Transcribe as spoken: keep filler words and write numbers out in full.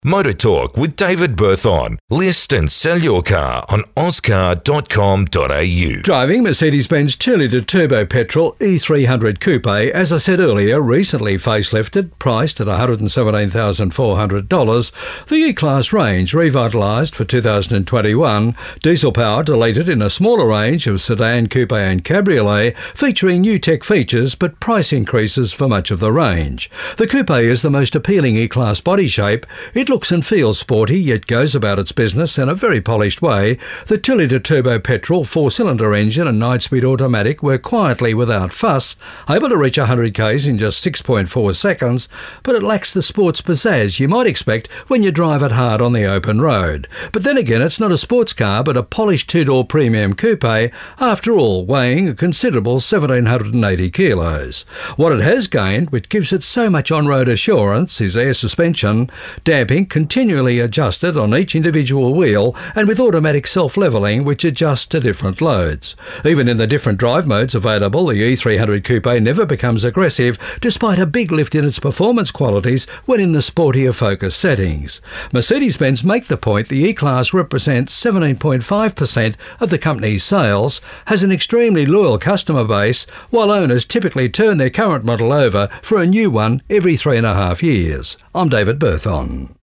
Motor Talk with David Berthon. List and sell your car on auscar dot com dot a u. Driving Mercedes-Benz two litre turbo petrol E three hundred Coupe, as I said earlier, recently facelifted, priced at one hundred seventeen thousand four hundred dollars. The E-Class range revitalised for two thousand twenty-one. Diesel power deleted in a smaller range of sedan, coupe and cabriolet, featuring new tech features but price increases for much of the range. The Coupe is the most appealing E-Class body shape. It looks and feels sporty, yet goes about its business in a very polished way. The two litre turbo petrol four-cylinder engine and nine-speed automatic work quietly without fuss, able to reach one hundred k's in just six point four seconds, but it lacks the sports pizzazz you might expect when you drive it hard on the open road. But then again, it's not a sports car, but a polished two-door premium coupe, after all, weighing a considerable one thousand seven hundred eighty kilos. What it has gained, which gives it so much on-road assurance, is air suspension, damping continually adjusted on each individual wheel and with automatic self-levelling which adjusts to different loads. Even in the different drive modes available, the E three hundred Coupe never becomes aggressive despite a big lift in its performance qualities when in the sportier Focus settings. Mercedes-Benz make the point the E-Class represents seventeen point five percent of the company's sales, has an extremely loyal customer base, while owners typically turn their current model over for a new one every three and a half years. I'm David Berthon.